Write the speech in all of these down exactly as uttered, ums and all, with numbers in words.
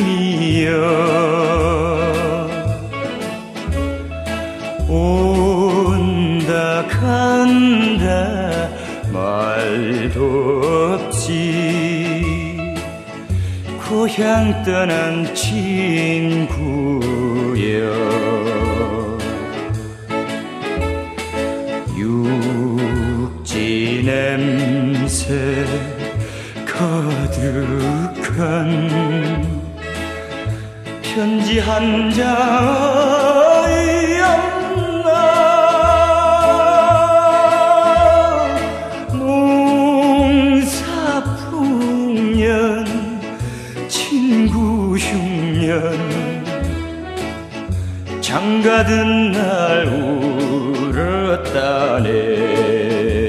이름이여 온다 간다 말도 없지 고향 떠난 친구여 육지 냄새 가득한 편지 한 장이었나 농사풍년 친구 흉년 장가든 날 울었다네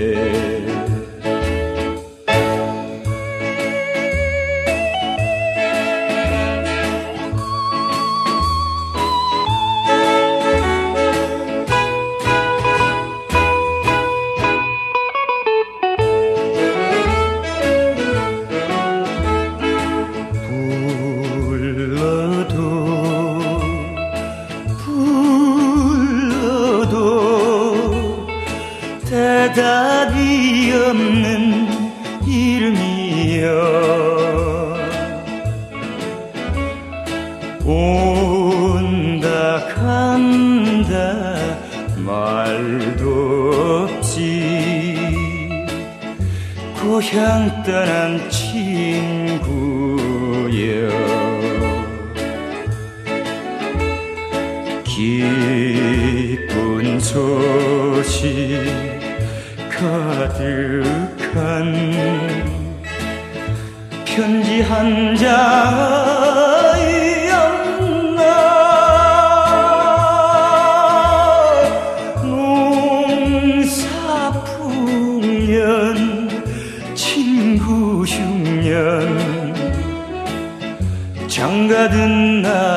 대답이 없는 이름이여 온다 간다 말도 없지 고향 떠난 친구여 기쁜 소식 가득한 편지 한 장이었나 농사풍년 친구 흉년 장가든 날